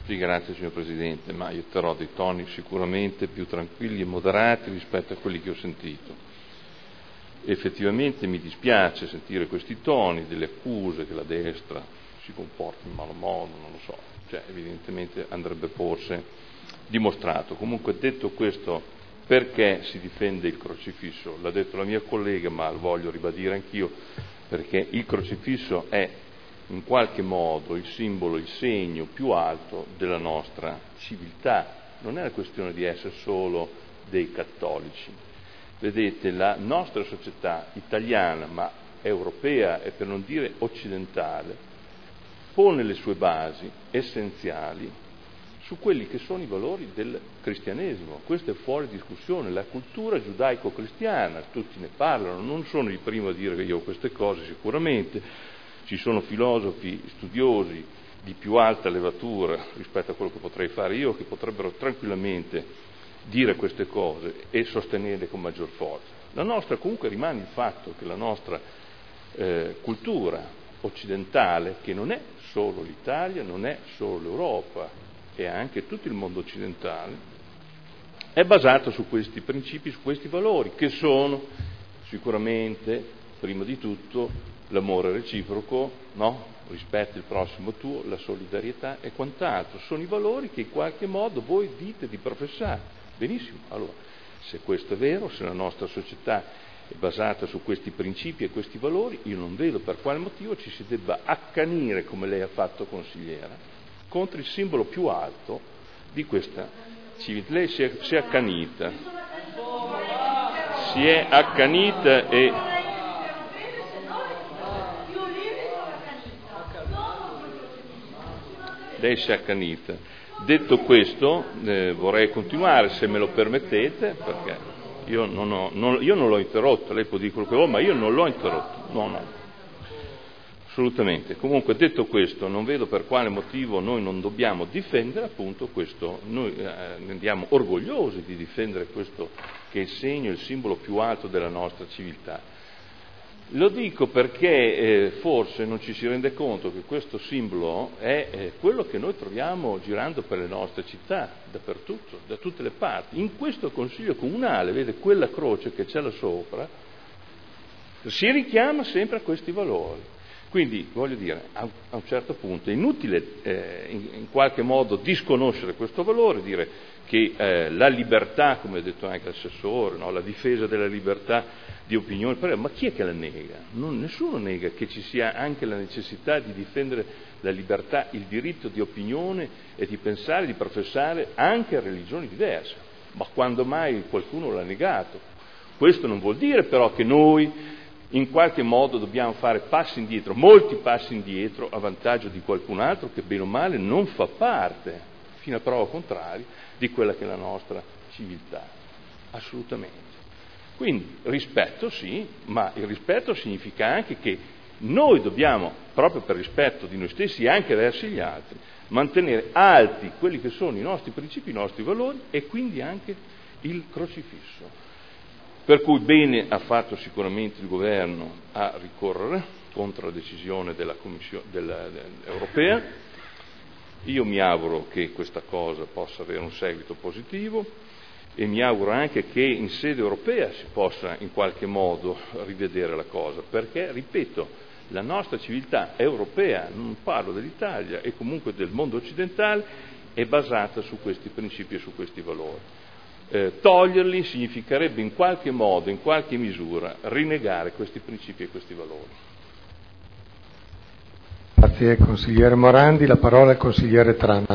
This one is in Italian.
Sì, grazie signor Presidente, ma io terrò dei toni sicuramente più tranquilli e moderati rispetto a quelli che ho sentito. Effettivamente mi dispiace sentire questi toni, delle accuse che la destra si comporta in malo modo, non lo so, cioè evidentemente andrebbe forse dimostrato. Comunque, detto questo, perché si difende il crocifisso? L'ha detto la mia collega, ma lo voglio ribadire anch'io, perché il crocifisso è in qualche modo il simbolo, il segno più alto della nostra civiltà. Non è una questione di essere solo dei cattolici. Vedete, la nostra società italiana, ma europea e per non dire occidentale, pone le sue basi essenziali su quelli che sono i valori del cristianesimo. Questo è fuori discussione. La cultura giudaico-cristiana, tutti ne parlano, non sono il primo a dire che io ho queste cose sicuramente. Ci sono filosofi, studiosi di più alta levatura rispetto a quello che potrei fare io, che potrebbero tranquillamente dire queste cose e sostenerle con maggior forza. La nostra comunque rimane il fatto che la nostra cultura occidentale, che non è solo l'Italia, non è solo l'Europa, è anche tutto il mondo occidentale, è basata su questi principi, su questi valori, che sono sicuramente, prima di tutto, l'amore reciproco, no? Rispetto il prossimo tuo, la solidarietà e quant'altro. Sono i valori che in qualche modo voi dite di professare. Benissimo, allora, se questo è vero, se la nostra società è basata su questi principi e questi valori, io non vedo per quale motivo ci si debba accanire, come lei ha fatto, consigliera, contro il simbolo più alto di questa civiltà. Lei si è accanita e lei si è accanita. Detto questo, vorrei continuare, se me lo permettete, perché io non l'ho interrotto. Lei può dire quello che vuole, ma io non l'ho interrotto. No, assolutamente. Comunque, detto questo, non vedo per quale motivo noi non dobbiamo difendere appunto questo. Noi andiamo orgogliosi di difendere questo che è il segno, il simbolo più alto della nostra civiltà. Lo dico perché forse non ci si rende conto che questo simbolo è quello che noi troviamo girando per le nostre città, dappertutto, da tutte le parti. In questo Consiglio Comunale, vede, quella croce che c'è là sopra, si richiama sempre a questi valori. Quindi, voglio dire, a un certo punto è inutile in qualche modo disconoscere questo valore, dire che la libertà, come ha detto anche l'assessore, no? La difesa della libertà di opinione, ma chi è che la nega? Nessuno nega che ci sia anche la necessità di difendere la libertà, il diritto di opinione e di pensare, di professare anche religioni diverse. Ma quando mai qualcuno l'ha negato? Questo non vuol dire però che noi in qualche modo dobbiamo fare passi indietro, molti passi indietro, a vantaggio di qualcun altro che bene o male non fa parte, fino a prova contraria, di quella che è la nostra civiltà. Assolutamente. Quindi rispetto sì, ma il rispetto significa anche che noi dobbiamo, proprio per rispetto di noi stessi e anche verso gli altri, mantenere alti quelli che sono i nostri principi, i nostri valori e quindi anche il crocifisso. Per cui bene ha fatto sicuramente il governo a ricorrere contro la decisione della Commissione europea. Io mi auguro che questa cosa possa avere un seguito positivo e mi auguro anche che in sede europea si possa in qualche modo rivedere la cosa, perché, ripeto, la nostra civiltà europea, non parlo dell'Italia e comunque del mondo occidentale, è basata su questi principi e su questi valori. Toglierli significherebbe in qualche modo, in qualche misura, rinnegare questi principi e questi valori. Grazie consigliere Morandi, la parola al consigliere Trana.